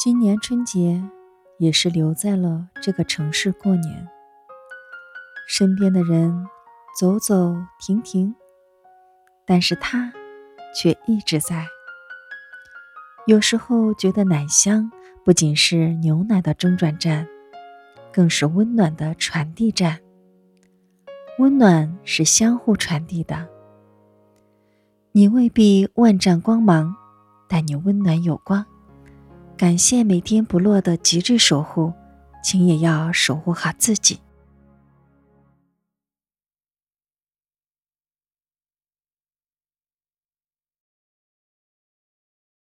今年春节也是留在了这个城市过年，身边的人走走停停，但是他却一直在。有时候觉得奶香不仅是牛奶的中转站，更是温暖的传递站。温暖是相互传递的，你未必万丈光芒，但你温暖有光。感谢每天不落的极致守护，请也要守护好自己。